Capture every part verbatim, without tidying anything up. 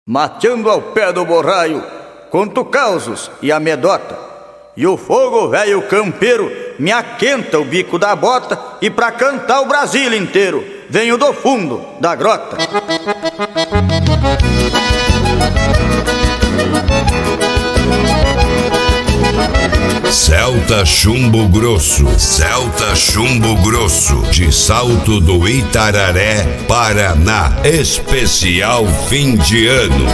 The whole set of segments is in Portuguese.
Mateando ao pé do borraio, conto causos e amedota. E o fogo velho campeiro me aquenta o bico da bota. E pra cantar o Brasil inteiro venho do fundo da grota. Celta Chumbo Grosso, Celta Chumbo Grosso, de Salto do Itararé, Paraná, especial fim de ano.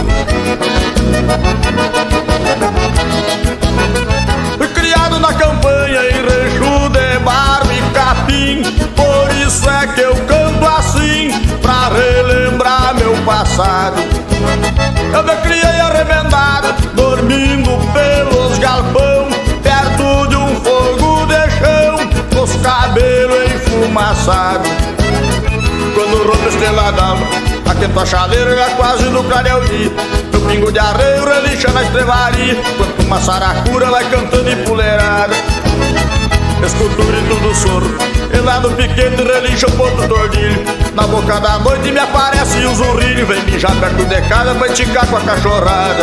Fui criado na campanha em rancho de barro e capim, por isso é que eu canto assim, pra relembrar meu passado. Eu me criei arremendado, dormindo pelos galpão, perto de um fogo de chão, com os cabelos enfumaçados. Quando rompe a estrela d'alva, aquento a chaleira já quase no clareio dia. Meu pingo de arreio relincha na estrevaria, quanto uma saracura vai cantando empoleirada. Escuto o grito do soro, e lá no piquete relincha o ponto tordilho. Na boca da noite me aparece um zurrilho, vem mijar perto de casa pra esticar com a cachorrada.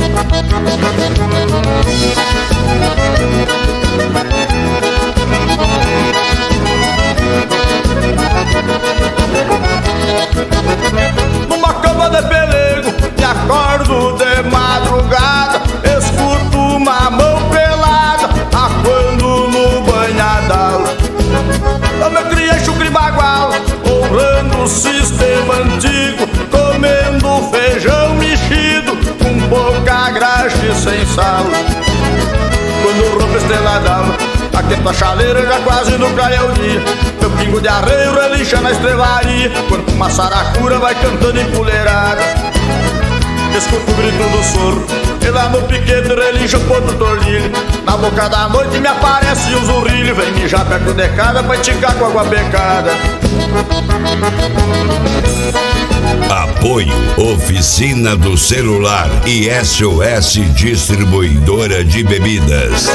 Numa cama de pelego, me acordo de madrugada, escuto uma mão pelada, aquando no banhadal. Eu me criei chucre bagual, honrando o sistema antigo, comendo feijão mexido, com pouca graxa e sem sal. Quando rompe a estrela d'alva, aquento a chaleira já quase no clareio dia. Meu pingo de arreio relincha na estrevaria, quanto uma saracura vai cantando empoleirada. Escuto o grito do soro, e lá no piquete relincha o ponto tordilho. Na boca da noite me aparece um zurrilho, vem mijar perto de casa pra esticar com água becada. Apoio Oficina do Celular e S O S Distribuidora de Bebidas.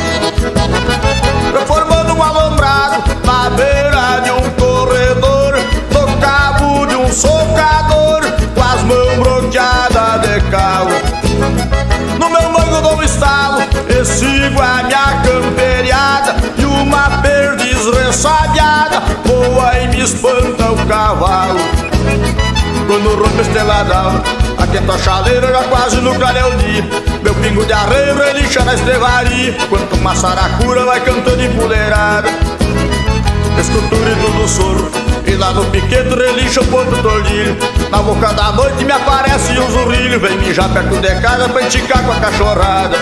Formando um alambrado na beira de um corredor, no cabo de um socador, com as mãos bloqueadas de calo. No meu mango dou um estalo e sigo a minha camperiada, e uma perdiz ressabiada voa e me espanta o cavalo. Quando rompe a estrela d'alva, aquento a chaleira já quase no clareio dia. Meu pingo de arreio relincha na estrevaria, quanto uma saracura vai cantando empoleirada. Escuto o grito do soro, e lá no piquete relincha o ponto tordilho. Na boca da noite me aparece um zurrilho, vem mijar perto de casa pra esticar com a cachorrada.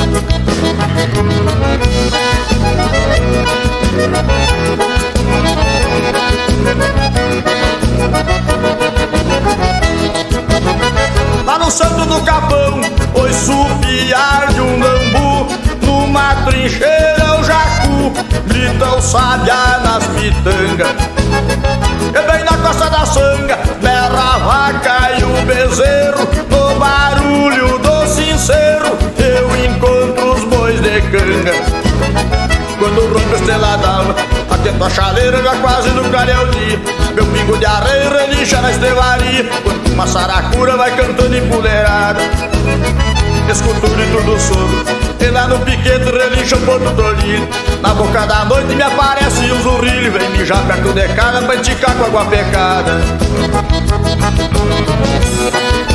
Lá no santo do capão, ouço o piar de um bambu, numa trincheira o jacu grita o sabiá nas pitangas. E bem na costa da sanga berra a vaca e o bezerro, no barulho do sincero eu encontro os bois de canga. Quando rompe a estrela d'alva, aquento a chaleira já quase no clareio dia. Meu pingo de arreio relincha na estrevaria, quanto uma saracura vai cantando empoleirada. Escuto o grito do soro, e lá no piquete relincha o ponto tordilho. Na boca da noite me aparece um zurrilho, vem mijar perto de casa pra esticar com água pecada.